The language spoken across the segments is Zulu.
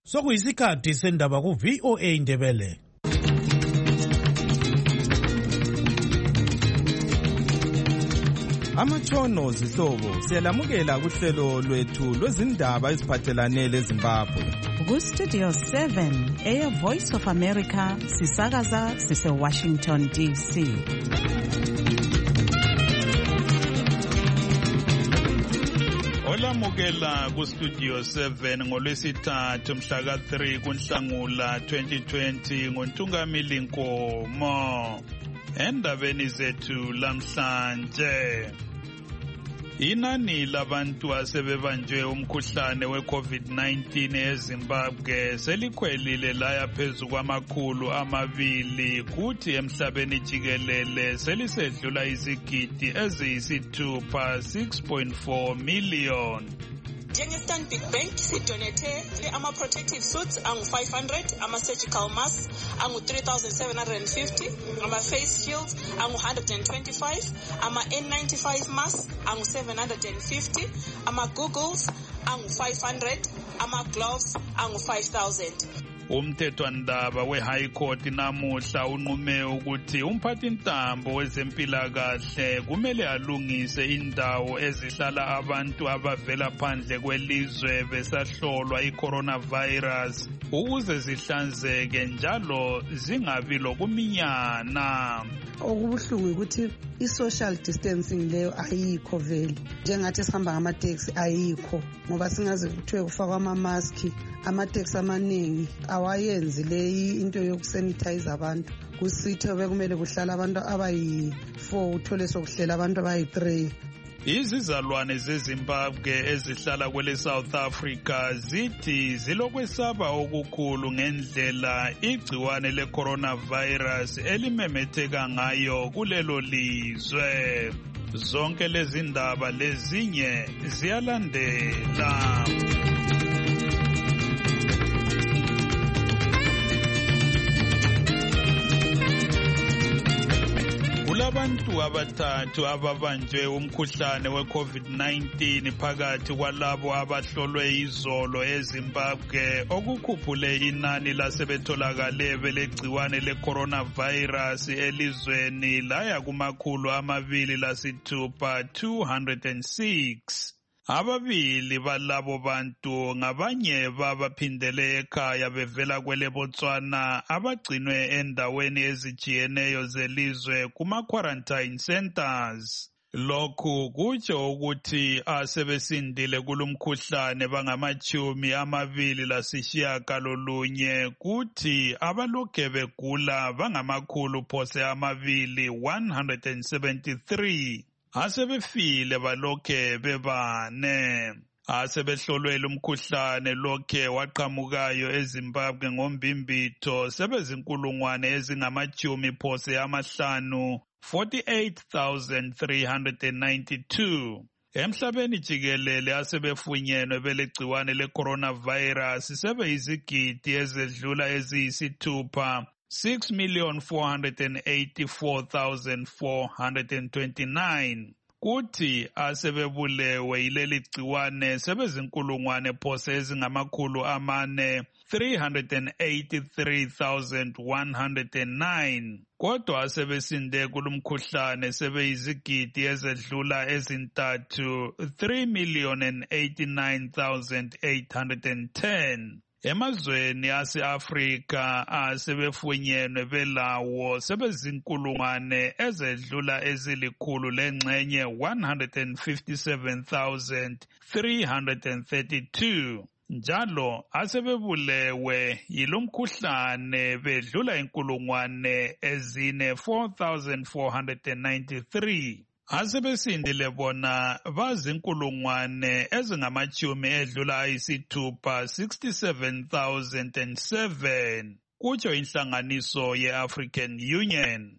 Sokuyisikhathi sendaba ku VOA Indebele. Amatshono zihlobo siyalamukela kuhlelo lwethu lwezindaba eziphathelane leZimbabwe. Ku Studio 7 Air Voice of America sisakaza sise Washington DC. Olamukela ku Studio 7 ngolwesithathu mhla ka-3 kuNhlangula 2020 ngoNtungamili Nkomo. Endabeni zethu lamhlanje, inani labantu asebebanjwe umkhuhlane we-COVID-19 eZimbabwe selikhwelile laya phezu kwamakhulu 200 kuthi emhlabeni jikelele selisedlula izigidi eziyisithupha 6.4 million. Njenge-Stanbic Bank sidonethe ama-protective suits angu-500, ama-surgical masks angu-3,750, ama-face shields angu-125, ama-N95 masks angu-750, ama-googles angu-500, ama-gloves angu-5,000. Umthethwandaba we-High Court namuhla unqume ukuthi umphathintambo wezempilakahle kumele alungise indawo ezihlala abantu abavela phandle kwelizwe besahlolwa i-coronavirus ukuze zihlanzeke njalo zingabi lokuminyana. Okubuhlungu ukuthi i-social distancing leyo ayikho vele, njengathi sihamba ngamateksi ayikho, ngoba singaze kuthiwe kufakwa ama-maski. Amateksi amaningi awayenzi leyi into yokusanitize abantu. Kusithe bekumele kuhlala abantu abayi-4 uthole sokuhlela abantu abayi-3. Izizalwane zeZimbabwe ezihlala kwele South Africa zithi zilokwesaba okukhulu ngendlela igciwane le-coronavirus elimemetheka ngayo kulelo lizwe. Zonke lezi ndaba lezinye ziyalandela. Kulabantu abathathu ababanjwe umkhuhlane we-COVID-19 phakathi kwalabo abahlolwe izolo eZimbabwe okukhuphule inani lasebetholakale belegciwane le-coronavirus elizweni laya kumakhulu 206. Ababili balabo bantu ngabanye babaphindele ekhaya bevela kwele Botswana abagcinwe endaweni ezijiyeneyo zelizwe kuma-quarantine centers. Lokhu kutsho ukuthi asebesindile kulumkhuhlane bangama-29 kuthi abalokhe begula bangama-273. Asebefile balokhe bebane. Asebehlolwe lumkhuhlane lokhe waqhamukayo eZimbabwe ngombimbitho sebezinkulungwane ezingama-50 48,392. Emhlabeni jikelele asebefunyenwe belegciwane le-coronavirus sebeyizigidi ezedlula eziyisithupha 6,484,429. Kuthi asebebulewe yileli gciwane sebezinkulungwane phose ezingamakhulu 383,109. Kodwa asebesinde kulumkhuhlane sebeyizigidi ezedlula ezintathu 3,089,810. Emazweni ase-Afrika asebefunyenwe belawo sebezinkulungwane ezedlula ezilikhulu lengxenye 157,332. Njalo asebebulewe yilomkhuhlane bedlula inkulungwane ezine 4,493. Asebesindile bona bazinkulungwane ezingamachumi edlula ayisithupha 67,007 kutsho inhlanganiso ye-African Union.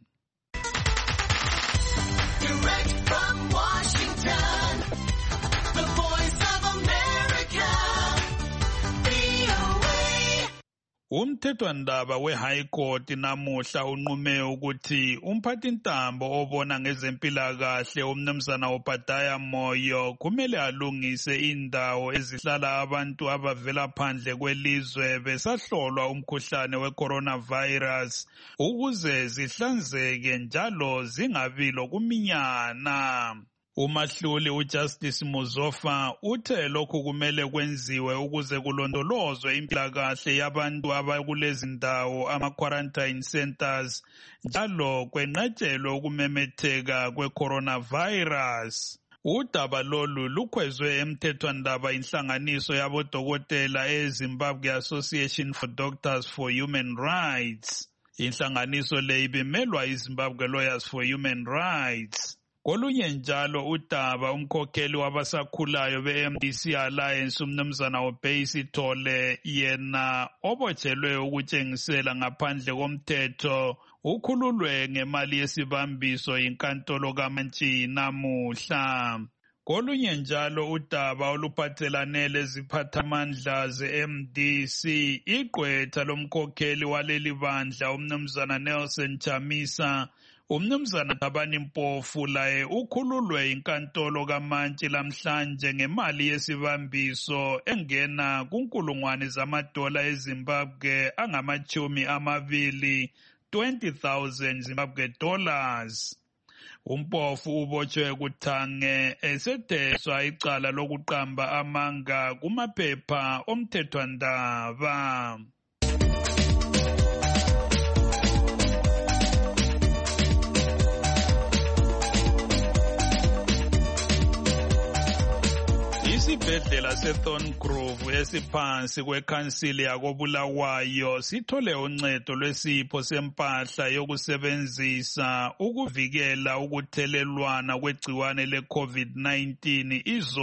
Direct from Washington, the Voice of America, VOA. Umthethwandaba we-High Court namuhla unqume ukuthi umphathintambo obona ngezempilakahle umnumzana Obadiah Moyo kumele alungise indawo ezihlala abantu abavela phandle kwelizwe besahlolwa umkhuhlane we-coronavirus ukuze zihlanzeke njalo zingabi lokuminyana. Umahluli uJustice Muzofa uthe lokhu kumele kwenziwe ukuze kulondolozwe impilakahle yabantu abakulezi ndawo ama-quarantine centers njalo kwenqatshelwe ukumemetheka kwe-coronavirus. Udaba lolu lukhwezwe emthethwandaba inhlanganiso yabodokotela eZimbabwe Association for Doctors for Human Rights. Inhlanganiso le ibimelwa iZimbabwe Lawyers for Human Rights. Kolunye njalo udaba umkhokheli wabasakhulayo be-MDC Alliance umnumzana Obey Sithole yena obotshelwe ukutshengisela ngaphandle komthetho ukhululwe ngemali yesibambiso inkantolo kaMantshi namuhla. Kolunye njalo udaba oluphathelane leziphathamandla ze-MDC igqwetha lomkhokheli waleli bandla umnumzana Nelson Chamisa umnumzana Thabani Mpofu laye ukhululwe inkantolo kaMantshi lamhlanje ngemali yesibambiso engena kunkulungwane zamadola eZimbabwe angama-20 20,000 Zimbabwe dollars. Umpofu ubotshwe kuthange esetheswa icala lokuqamba amanga kumaphepha omthethwandaba. Isibhedlela seThorngrove esiphansi kwekhansili yakoBulawayo sithole uncedo lwesipho sempahla yokusebenzisa ukuvikela ukuthelelwana kwegciwane le-COVID-19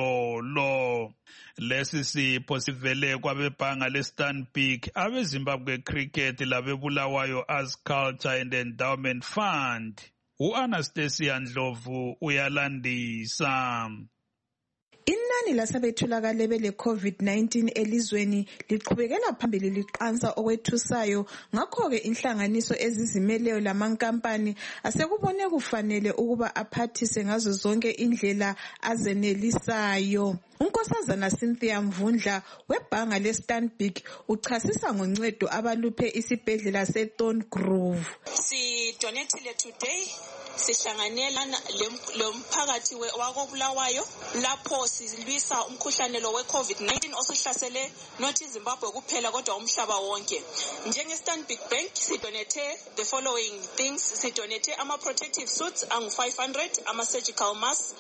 izolo. Lesi sipho sivele kwabebhanga leStanbic, abeZimbabwe Cricket labebulawayo Arts Culture and Endowment Fund. U-Anastasia Ndlovu uyalandisa. Inani lasebetholakale bele-COVID-19 elizweni liqhubekela phambili liqansa okwethusayo, ngakho-ke inhlanganiso ezizimeleyo lamankampani asekubone kufanele ukuba aphathise ngazo zonke indlela azenelisayo. Unkosazana Cynthia Mvundla webhanga leStanbic uchasisa ngoncedo abaluphe isibhedlela seThorngrove. Sidonethile today sihlanganela lomphakathi wakoBulawayo lapho silwisa umkhuhlane lo we-COVID-19 osuhlasele not iZimbabwe kuphela kodwa umhlaba wonke. NjengeStanbic Bank sidonethe the following things. Sidonethe ama-protective suits angu-500, ama-surgical masks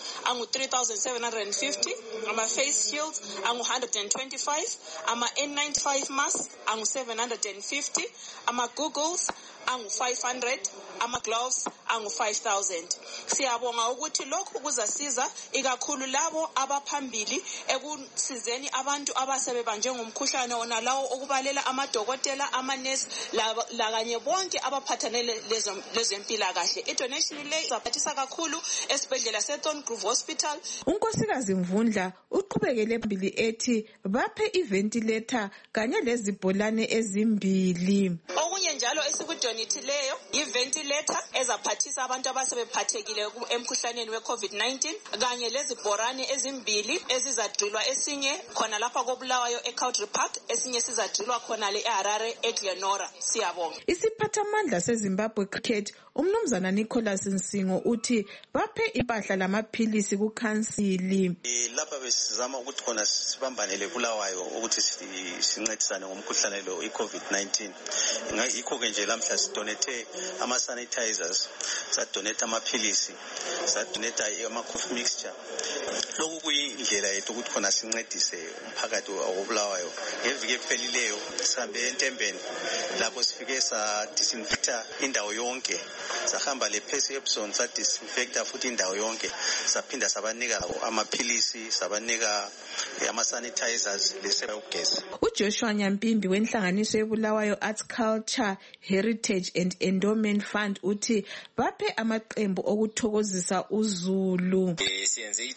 angu-3,750, ama-face shields angu-125, ama-N95 masks angu-750, ama-googles angu-500, ama-gloves angu-5,000. Siyabonga ukuthi lokhu kuzasiza ikakhulu labo abaphambili ekusizeni abantu abasebebanjwe ngumkhuhlane wona lawo okubalela amadokotela, amanesi lakanye bonke abaphathanele lezempilakahle. Idonation le izaphathisa kakhulu esibhedlela seThorngrove Hospital. Unkosikazi Mvundla uqhubekele phambili ethi baphe iventilator kanye lezibholane ezimbili. Okunye njalo esikudonithileyo iventilator ezaphathisa abantu abasebephathekile emkhuhlaneni we-COVID-19 kanye lezibhorane ezimbili ezizadrilwa, esinye khona lapha koBulawayo eCountry Park, esinye sizadrilwa khona eHarare eGlenora. Siyabonga. Isiphathamandla seZimbabwe Cricket umnumzana Nicholas Nsingo uthi baphe impahla lamaphilisi kukhansili. Lapha besizama ukuthi khona sibambanele Bulawayo ukuthi sincedisane ngomkhuhlane lo i-COVID-19. Yikho-ke nje lamhla sidonethe ama-sanitizers, sadonetha amaphilisi, sadonetha ama-cough mixture. Lokhu kuyindlela yethu ukuthi khona sincedise umphakathi wakoBulawayo. Ngeviki ephelileyo sihambe eNtembeni lapho sifike sa-disinfecta indawo yonke, sahamba le-Percy Epson sa-disinfecta futhi indawo yonke, saphinda sabanika amaphilisi, sabanika ama-sanitizers leseba ugesi. uJoshua Nyampimbi wenhlanganiso yeBulawayo Arts Culture, Heritage and Endowment Fund uthi baphe amaqembu okuthokozisa uZulu. Siyenze i-donation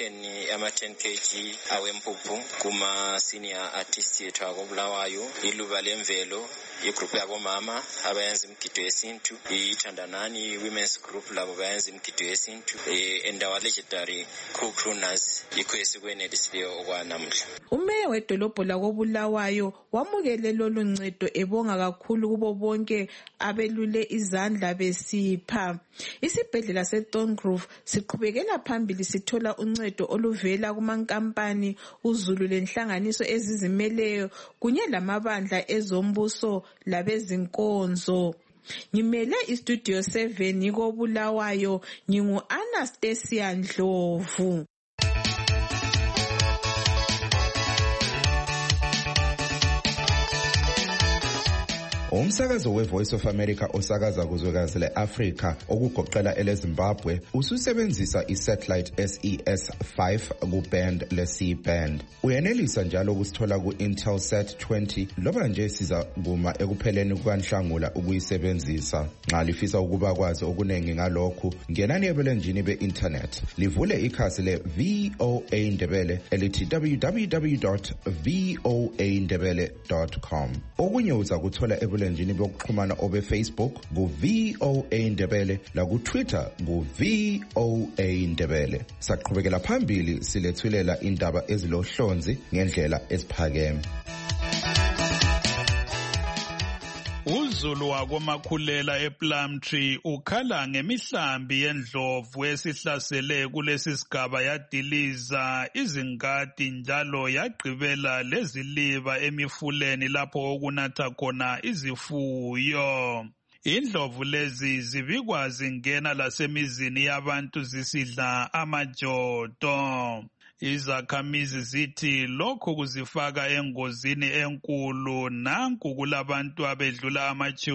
ekuthengeni ama-10 kg awempuphu kuma-senior artist yethu akobulawayo, iluba lemvelo, igroup yabomama abayenza imigido yesintu, iThandanani Women's Group labo bayenza imigido yesintu, and our legendary crew crooners yikho esikwenelisileyo okwanamuhla. Umeya wedolobho lakobulawayo wamukele lolu ncedo ebonga kakhulu kubo bonke abelule izandla besipha. Isibhedlela seThorngrove siqhubekela phambili sithola uncedo oluvela kumankampani, uzulu lenhlanganiso ezizimeleyo kunye lamabandla ezombuso labezinkonzo. Ngimele iStudio 7 kobulawayo, ngingu-Anastasia Ndlovu. Umsakazo weVoice of America osakaza kuzwekazi le-Afrika okugoqela eleZimbabwe ususebenzisa isatellite SES5 kuband le-C-band. Uyenelisa njalo ukusithola ku-Intelsat 20 loba nje siza kuma ekupheleni kukaNhlangula ukuyisebenzisa. Nxa lifisa ukuba kwazi okuningi ngalokhu, ngenani ebulenjini be-internet. Livule ikhasi le-VOA Ndebele elithi www.voandebele.com. Okunye uza kuthola ebulenjini bokuxhumana obe-Facebook ku-VOA Ndebele laku-Twitter ku-VOA Ndebele. Saqhubekela phambili silethulela indaba ezilohlonzi ngendlela eziphakeme. Uzulu wakomakhulela ePlumtree ukhala ngemihlambi yendlovu esihlasele kulesi sigaba yadiliza izingadi njalo yagqibela leziliba emifuleni lapho okunatha khona izifuyo. Indlovu lezi zibikwa zingena lasemizini yabantu zisidla amajodo. Izakhamizi zithi lokhu kuzifaka engozini enkulu. Nanku kulabantu abedlula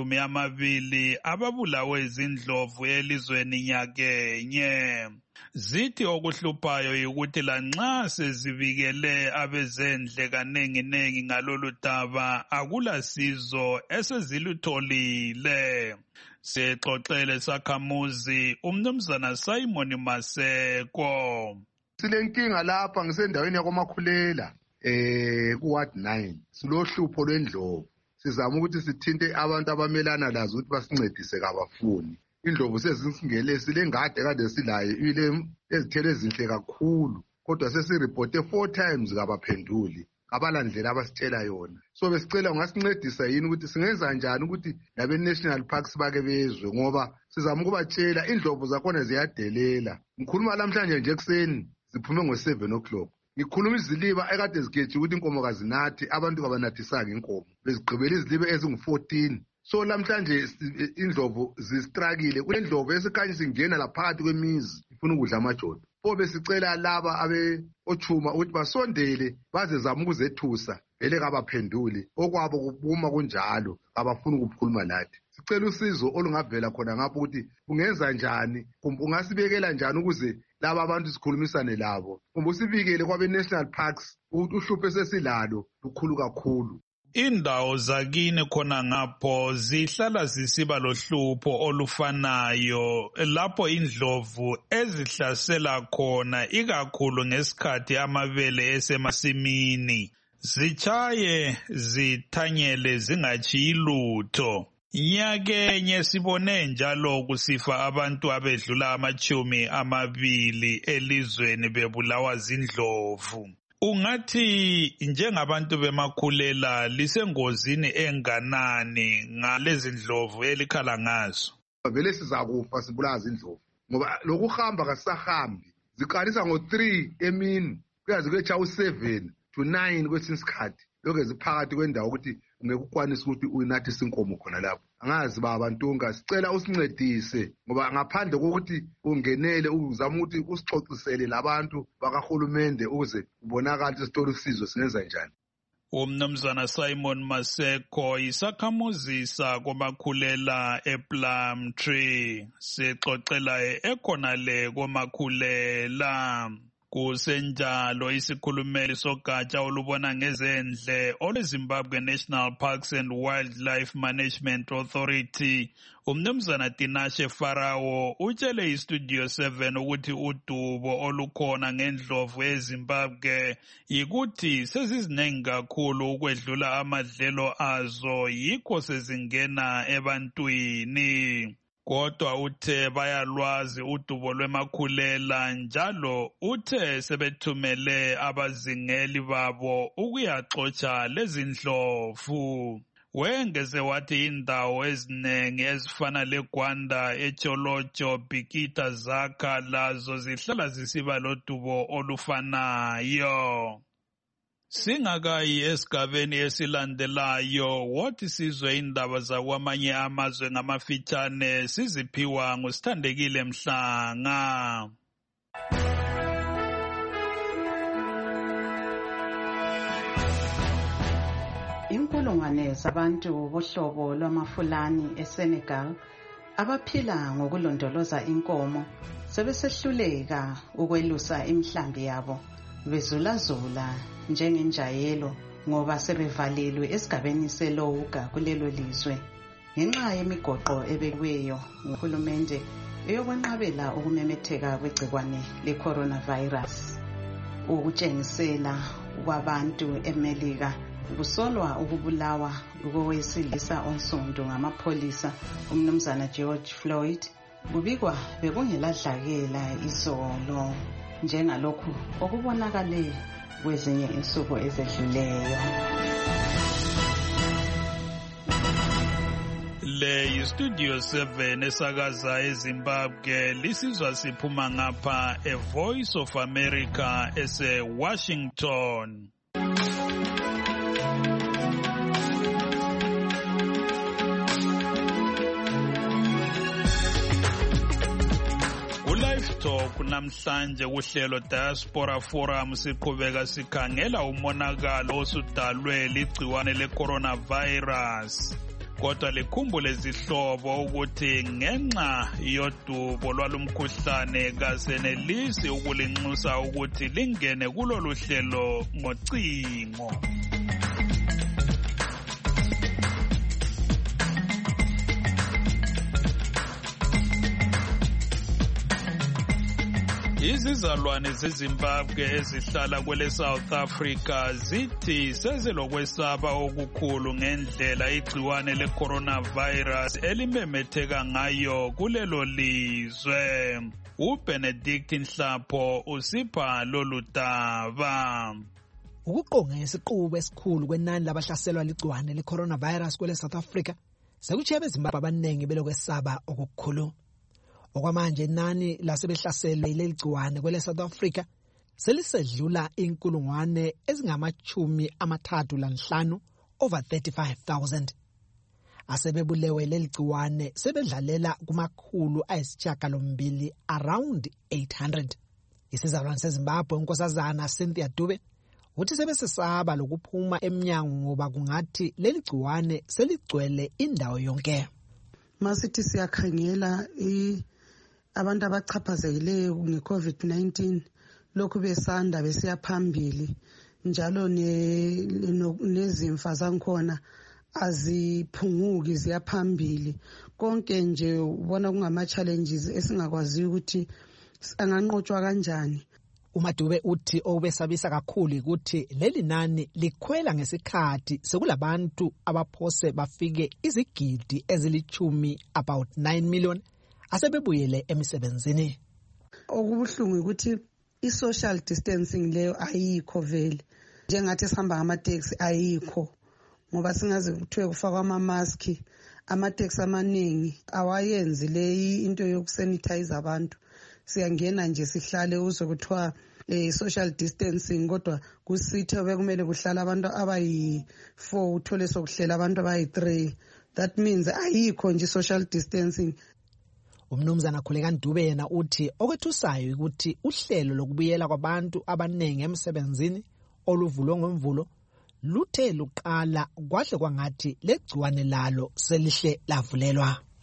20 ababulawe izindlovu elizweni nyakenye. Zithi okuhluphayo yikuthi lanxa sezibikele abezendle kanenginengi ngalolu daba akula sizo esezilutholile. Sexoxele sakhamuzi umnumzana Simon Maseko. Silenkinga lapha ngisendaweni yakomakhulela kuward 9 silohlupho lwendlovu. Sizama ukuthi sithinte abantu abamelana lazo ukuthi basincedise kabafuni. Indlovu sezisingele silengade kade silayo ile ezithele ezinhle kakhulu kodwa sesiripote 4 times kabaphenduli. Abalandlela abasitshela yona. So besicela ungasincedisa yini ukuthi singenza njani ukuthi labe national parks bake bezwe ngoba sizama ukubatshela indlovu zakhona ziyadelela. Ngikhuluma namhlanje nje ekseni ziphume ngo7 o'clock. Ngikhuluma iziliba ekade zigeje ukuthi inkomo kazinathi abantu kabanathisanga inkomo. Bezigqibela iziliba ezingu14. So namhlanje indlovu zistrakile. Kulendlovu esikhanye singena laphakathi kwemizi ifuna ukudla amajodo. Pho besicela laba ochuma ukuthi basondele baze zama ukuzethusa vele kabaphenduli okwabo kubuma kunjalo abafuna ukukhuluma lathi. Sicela usizo olungavela khona ngapho ukuthi ungenza njani kumbe ungasibekela njani ukuze laba abantu sikhulumisane labo kumbe usibikele kwabe national parks ukuthi uhlupho sesilalo lukhulu kakhulu. Indawo zakini khona ngapho zihlala zisiba lohlupho olufanayo lapho indlovu ezihlasela khona ikakhulu ngesikhathi amabele esemasimini. Zichaye zithanyele zingachiyi lutho. Nyakenye sibone njalo kusifa abantu abedlula 20 elizweni bebulawa zindlovu. Ungathi njengabantu bemakhulela lisengozini enganani ngalezi ndlovu elikhala ngazo? Vele sizakufa sibulawa zindlovu ngoba lokuhamba kasisahambi. Ziqalisa ngo3 emini kuyaze kuyecha u7 to 9 kwesinye isikhathi. Lokho ziphakathi kwendawo ukuthi ungekukwanisa ukuthi unathise inkomo khona lapho. Angazi baba Ntunga sicela usincedise ngoba ngaphandle kokuthi ungenele uzama ukuthi usixoxisele labantu bakahulumende ukuze ubonakala isitolo usizo singenza njani. Umnumzana Simon Maseko isakhamuzi sakomakhulela ePlumtree sixoxela ekhona le komakhulela. Kusenjalo isikhulumeli sogatsha olubona ngezendle olweZimbabwe National Parks and Wildlife Management Authority umnumzana Tinashe Farao utshele iStudio 7 ukuthi udubo olukhona ngendlovu eZimbabwe yikuthi sezizinengi kakhulu ukwedlula amadlelo azo yikho sezingena ebantwini. Kodwa uthe bayalwazi udubo lwemakhulela njalo uthe sebethumele abazingeli babo ukuyaxotsha lezindlovu. Wengeze wathi indawo ezinengi ezifana leGwanda, eCholocho, Bikita, Zaka lazo zihlala zisiba lodubo olufanayo. Singakayi esigabeni esilandelayo wothi sizwe indaba zakwamanye amazwe ngamafitshane siziphiwa nguSithandekile Mhlanga. Inkulungwane zabantu bohlobo lwamaFulani eSenegal abaphila ngokulondoloza inkomo sebesehluleka ukwelusa imihlambi yabo bezulazula njengenjayelo ngoba sebevalelwe esigabeni seLouga kulelo lizwe ngenxa yemigoqo ebekiweyo nguhulumende eyokwenqabela ukumemetheka kwegcikwane le-coronavirus. Ukutshengisela kwabantu eMelika kusolwa ukubulawa kowesilisa onsundu ngamapholisa umnumzana George Floyd kubikwa bekungeladlakela izolo njengalokhu okubonakale kwezinye insuku ezedluleyo. Le yiStudio 7 esakaza eZimbabwe lisizwa siphuma ngapha eVoice of America ese-Washington. Live Talk namhlanje kuhlelo Diaspora Forum siqhubeka sikhangela umonakalo osudalwe ligciwane le-coronavirus. Kodwa likhumbule zihlobo ukuthi ngenxa yodubo lwalumkhuhlane kasenelisi ukulinxusa ukuthi lingene kulolu hlelo ngocingo. Izizalwane zeZimbabwe ezihlala kwele South Africa zithi sezilokwesaba okukhulu ngendlela igciwane le-coronavirus elimemetheka ngayo kulelo lizwe. uBenedict Nhlapho usipha lolu daba. Ukuqonga ngesiqubu esikhulu kwenani labahlaselwa ligciwane le-coronavirus kwele South Africa sekutshiye beZimbabwe abaningi belokwesaba okukhulu. Okwamanje inani lasebehlaselwe yileli gciwane kwele South Africa selisedlula inkulungwane ezingama-35 over 35,000. Asebebulewe leli gciwane sebedlalela kumakhulu ayisishiyagalombili around 800. Isizalwane seZimbabwe unkosazana Cynthia Dube uthi sebesesaba lokuphuma eminyango ngoba kungathi leli gciwane seligcwele indawo yonke. Masithi siyakhangela abantu abachaphazekileyo nge-COVID-19 lokhu besanda besiya phambili njalo nezimfa zankhona aziphunguki ziyaphambili. Konke nje ubona kungama-challenges esingakwazi ukuthi anganqotshwa kanjani. uMadube uthi obesabisa kakhulu ukuthi leli nani likhwela ngesikhathi sekulabantu abaphose bafike izigidi ezilithumi about 9 million asebebuyele emisebenzini. Okubuhlungu ukuthi i-social distancing leyo ayikho vele njengathi sihamba ngamateksi ayikho ngoba singaze kuthiwe kufakwa ama-maski amateksi amaningi awayenzi le into yokusanitize abantu. Siyangena nje sihlale uzwe kuthiwa social distancing kodwa kusithe bekumele kuhlala abantu abayi-4 uthole sokuhlela abantu abayi-3. That means ayikho nje social distancing. Umnumzana Khulekani Dube yena uthi okwethusayo ukuthi uhlelo lokubuyela kwabantu abaningi emsebenzini oluvulwe ngoMvulo luthe luqala kwahle kwangathi legciwane lalo selihle lavulelwa.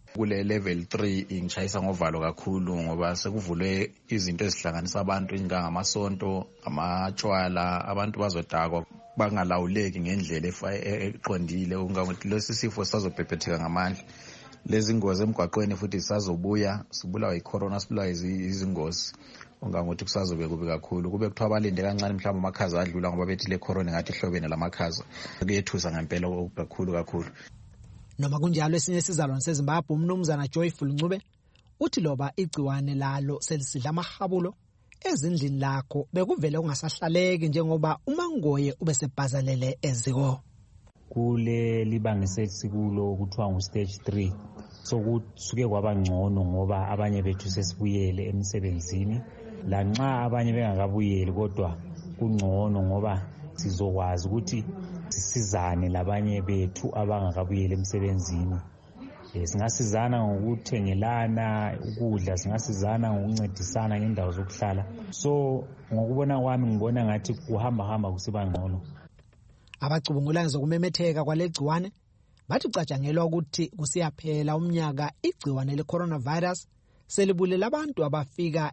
kule level 3 ngishayisa ngovalo kakhulu ngoba sekuvulwe izinto ezihlanganisa abantu ingangamasonto, amatshwala, abantu bazodakwa bangalawuleki ngendlela eqondile ungangokuthi lesi sifo sazobhebhetheka ngamandla. Lezi ngozi emgwaqweni futhi sisazobuya, sibulawa icorona, sibulawa izingozi. Ungangokuthi kusazobe kubi kakhulu. Kube kuthiwa balinde kancane mhlawumbe amakhaza adlula ngoba bethi le corona ngathi ihlobene lamakhaza. Kuyethusa ngempela kakhulu. Noma kunjalo esinye isizalwane seZimbabwe umnumzana Joyful Ncube uthi loba igciwane lalo selisidla amahabulo ezindlini lakho bekuvele kungasahlaleki njengoba uMangoye ubesebhazalele eziko. Kule libangise sikulo kuthiwa ngu-stage 3 sokusuke kwaba ngcono ngoba abanye bethu sesibuyele emsebenzini lanxa abanye bengakabuyeli kodwa kungcono ngoba sizokwazi ukuthi sisizane labanye bethu abangakabuyeli emsebenzini. Singasizana ngokuthengelana ukudla, singasizana ngokuncedisana ngendawo zokuhlala. So ngokubona kwami ngibona ngathi kuhamba kusiba ngcono. Abacubungula ngezokumemetheka kwalegciwane bathi ucatshangelwa ukuthi kusiyaphela umnyaka igciwane le-coronavirus selibulela abantu abafika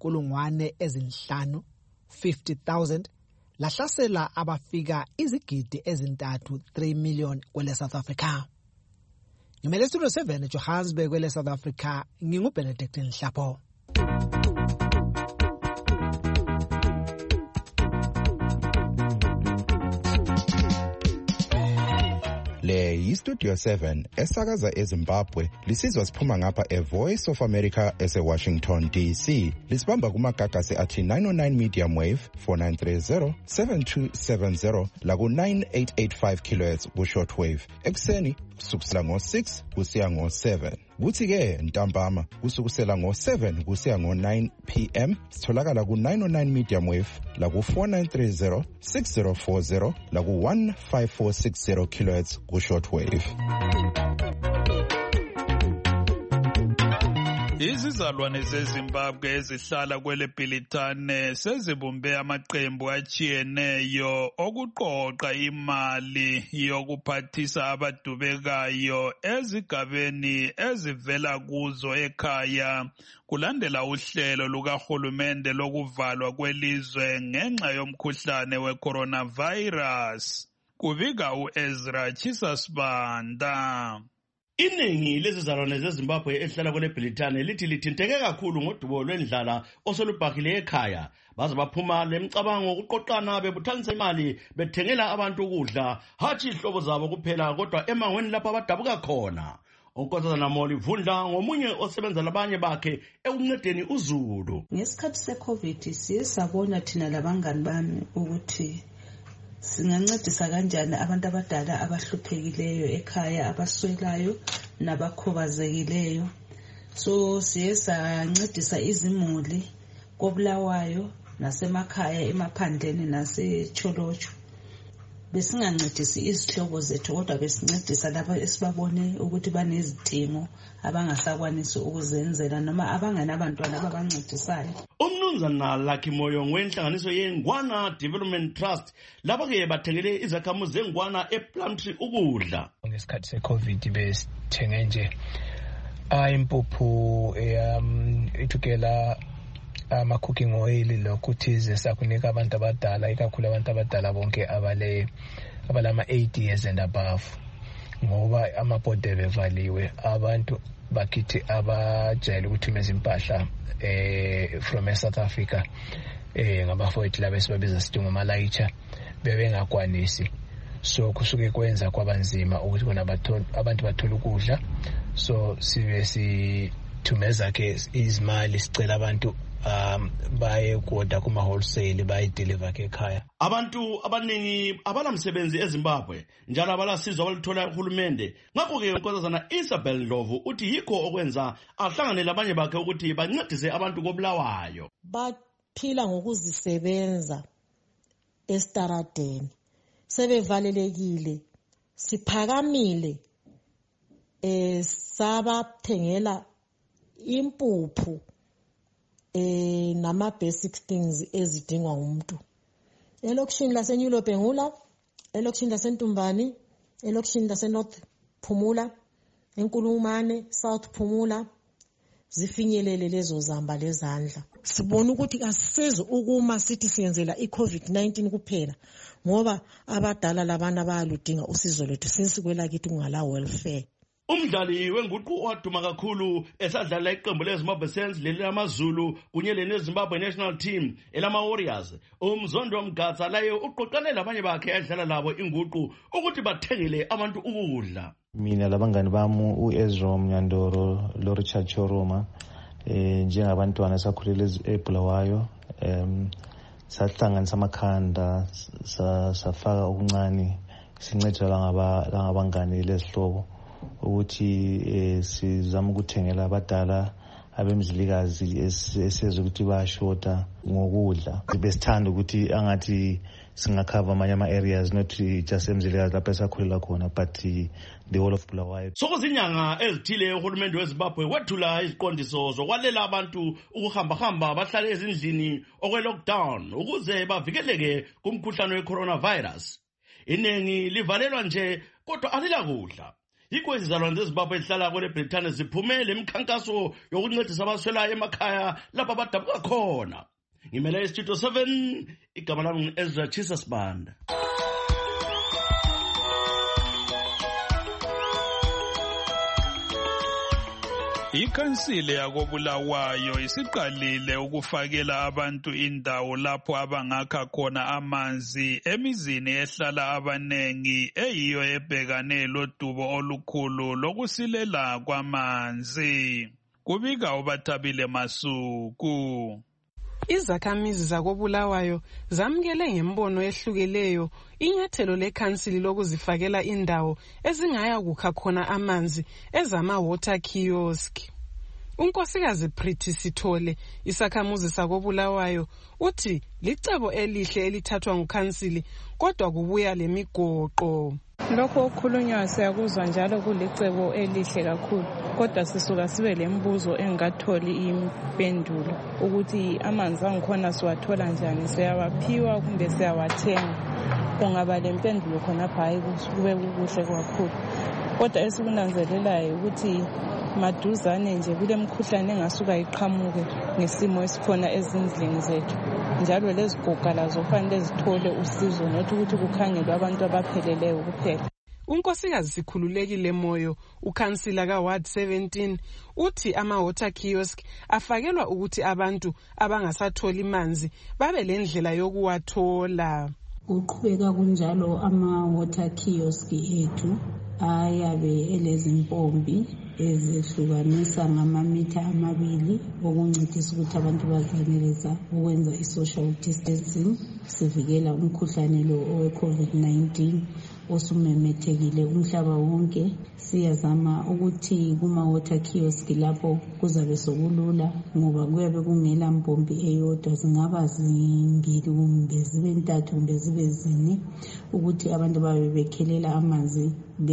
5,000 50,000 lahlasela abafika izigidi ezintathu 3 million kwele South Africa. Ngimele studio 7 eJohannesburg kwele South Africa nginguBenedict Nhlapho. Le yiStudio 7 esakaza eZimbabwe lisizwa siphuma ngapha eVoice of America eseWashington DC. Lisibamba kumagagasi athi 909 medium wave 4930 7270 la ku 9885 kHz ku shortwave. Ekseni kusukela ngo6 kusiya ngo7. Kuthi ke ntambama kusukela ngo7 kusiya ngo9 PM sitholakala ku 909 medium wave la ku 4930 6040 la ku 15460 kHz ku shortwave. Izizalwane zeZimbabwe ezihlala kwele Bhilitane sezibumbe amaqembu atshiyeneyo okuqoqa imali yokuphathisa abadubekayo ezigabeni ezivela kuzo ekhaya kulandela uhlelo lukahulumende lokuvalwa kwelizwe ngenxa yomkhuhlane we-coronavirus. Kubika uEzra Chisasbanda. Iningi lezizalwane zeZimbabwe ehlala kwele Bhilitane lithi lithinteke kakhulu ngodubo lwendlala osolubhahile ekhaya. Baze baphuma lemcabango ukuqoqana bebuthanisa imali bethengela abantu ukudla hatshi ihlobo zabo kuphela kodwa emangweni lapha abadabuka khona. Onkosazana Moli Vundla ngomunye osebenza labanye bakhe ekuncedeni uZulu. Ngesikhathi seCovid siye sabona thina labangani bami ukuthi singancedisa kanjani abantu abadala abahluphekileyo ekhaya abaswelayo nabakhobazekileyo. So siye sancedisa izimuli koBulawayo nasemakhaya emaphandleni naseCholocho. Besingancedisi izihlobo zethu kodwa besincedisa labo esibabone ukuthi banezidingo abangasakwanisi ukuzenzela noma abanganabantwana ababancedisayo. Umnumzana Lucky Moyo wenhlanganiso yeNgwana Development Trust labo ke bathengele izakhamuzi zeNgwana ePlumtree ukudla. Ngesikhathi seCovid besithenge nje impuphu ithukela cooking oil lokuthize sakunika abantu abadala ikakhulu abantu abadala bonke abalama 80 years and above ngoba amabhode bevaliwe abantu bakithi abajayele ukuthumeza impahla from South Africa ngabafowethu laba esibabiza sidinga amalayitsha bebengakwanisi so kusuke kwenza kwabanzima ukuthi bona abantu bathola ukudla so sibe sithumeza ke izimali sicela abantu baye koda kuma wholesale baye deliver ke ekhaya. Abantu abaningi abalamsebenzi eZimbabwe njalo abalasizwa abalithola uhulumende. Ngakho ke unkosazana Isabel Ndlovu uthi yikho okwenza ahlangane labanye bakhe ukuthi bancedise abantu koBulawayo. Baphila ngokuzisebenza estaradeni. Sebevalelekile. Siphakamile sabathengela impuphu nama basic things ezidingwa umuntu. Elokishini laseNyulo Bhengula, elokishini laseNtumbani, elokishini laseNorth Phumula, eNkulumane, South Phumula zifinyelele lezo zamba lezandla. Sibona ukuthi asisizi ukuma sithi siyenzela iCovid-19 kuphela ngoba abadala labana bayaludinga usizo lwethu since kwelakithi kungala welfare. Umdlali wenguqu waduma kakhulu esadlala iqembu leZimbabwe Saints leli lamaZulu kunye leZimbabwe National Team elama Warriors. Umzondo Mgatsa laye uqoqanela abanye bakhe adlala labo inguqu ukuthi bathengele abantu ukudla. Mina labangani bami uEzra Mnyandoro, Lorichard Choroma njengabantwana esakhulele eBulawayo sahlanganisa amakhanda safaka okuncane sincedela ngabangani lesihlobo ukuthi sizama ukuthengela abadala abemzilikazi esizwe ukuthi bayashota ngokudla. Besithanda ukuthi angathi singakhava amanye ama-areas not just emzilikazi lapho esakhulela khona but the whole of Bulawayo. Sokuzinyanga ezithile uhulumende weZimbabwe wethula iziqondiso zokwalela abantu ukuhamba bahlale ezindlini okwe-lockdown ukuze bavikeleke kumkhuhlane we-coronavirus. Iningi livalelwa nje kodwa alilakudla. Yikho izizalwane zeZimbabwe ezihlala kwele Britain ziphumele imikhankaso yokuncedisa abaswelayo emakhaya lapha abadabuka khona. Ngimele iStudio 7 igama lami Ezra Chisasband. Ikhansile yakoBulawayo isiqalile ukufakela abantu indawo lapho abangakha khona amanzi emizini ehlala abanengi eyiyo ebhekane lodubo olukhulu lokusilela kwamanzi. Kubika uBathabile Masuku. Izakhamizi zakoBulawayo zamukele ngembono ehlukeleyo inyathelo lekhansili lokuzifakela indawo ezingaya kukha khona amanzi ezama water kiosk. Unkosikazi Pretty Sithole isakhamuzi sakoBulawayo uthi licebo elihle elithathwa ngukhansili kodwa kubuya lemigoqo. Lokho okukhulunywa siyakuzwa njalo kulicebo elihle kakhulu kodwa sisuka sibe lembuzo engatholi impendulo ukuthi amanzi angikhona siwathola njani, siyawaphiwa kumbe siyawathenga. Kungaba lempendulo khona hayi kube kuhle kakhulu kodwa esikunanzelelayo ukuthi maduzane nje kule mkhuhlane engasuka iqhamuke ngesimo esikhona ezindlini zethu njalo lezigoga lazo kufanele zithole usizo nothi ukuthi kukhangelwe abantu abapheleleyo kuphela. Unkosikazi Sikhululekile Moyo, ukhansila kaWard 17, uthi ama-water kiosk afakelwa ukuthi abantu abangasatholi manzi babe lendlela yokuwathola. Uqhubeka kunjalo ama-water kiosk ethu ayabe elezimpompi ezihlukanisa ngamamitha 2 okuncedisa ukuthi abantu bazaneleza ukwenza i-social distancing sivikela umkhuhlane lo owe-COVID-19 osumemethekile umhlaba wonke. Siyazama ukuthi kuma-water kiosk lapho kuzabe sokulula ngoba kuyabe kungela mpompi eyodwa, zingaba 2 kumbe 3 kumbe 4 ukuthi abantu babe bekhelela amanzi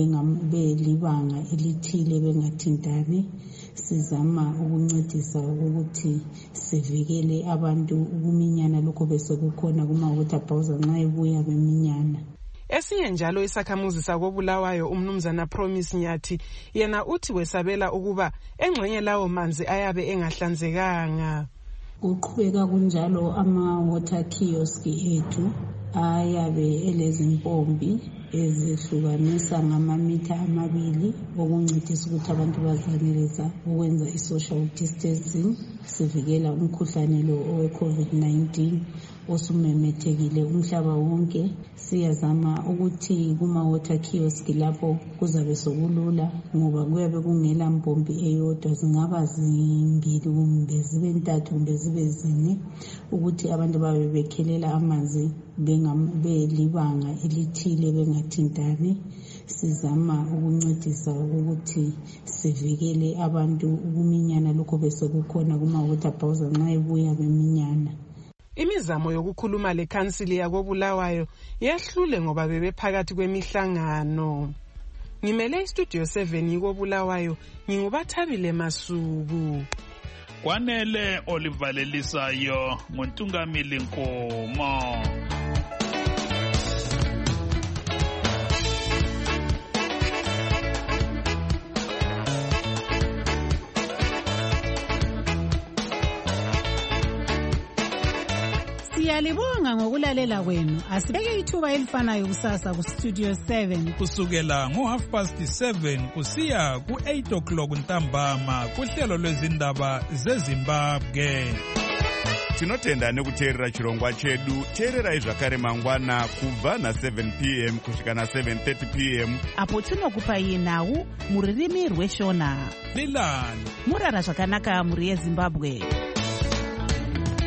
belibanga elithile bengathintani. Sizama ukuncedisa ukuthi sivikele abantu ukuminyana lokho besekukhona kuma-water bowser nxa ebuya beminyana. Esinye njalo isakhamuzi sakoBulawayo umnumzana Promise Nyathi yena uthi wesabela ukuba engxenye lawo manzi ayabe engahlanzekanga. Uqhubeka kunjalo ama-water kiosk ethu ayabe elezimpompi ezihlukanisa ngamamitha 2 okuncedisa ukuthi abantu bazaneleza ukwenza i-social distancing sivikela umkhuhlane lo owe-COVID-19 osumemethekile umhlaba wonke. Siyazama ukuthi kuma-water kiosk lapho kuzabe sokulula ngoba kuyabe kungela mpompi eyodwa, zingaba 2 kumbe 3 kumbe 4 ukuthi abantu babe bekhelela amanzi belibanga elithile bengathintani. Sizama ukuncedisa ukuthi sivikele abantu ukuminyana lokho besekukhona kuma-water bowser nxa ebuya beminyana. Imizamo yokukhuluma lekhansili yakoBulawayo yehlule ngoba bebephakathi kwemihlangano. Ngimele iStudio 7 yikoBulawayo nginguBathabile Masuku. Kwanele olivalelisayo ngoNtungamili Nkomo. Siyalibonga ngokulalela kwenu. Asibeke ithuba elifanayo kusasa ku Studio 7 kusukela ngo7:30 kusiya ku8 ntambama kuhlelo lwezindaba zeZimbabwe. Tinotenda nekuteerera chirongwa chedu. Teererai zvakare mangwana kubva na7 p.m. kusvika na7:30 p.m. apo tinokupai nhau muririmi rweshona. Lilani murara zvakanaka muri yeZimbabwe.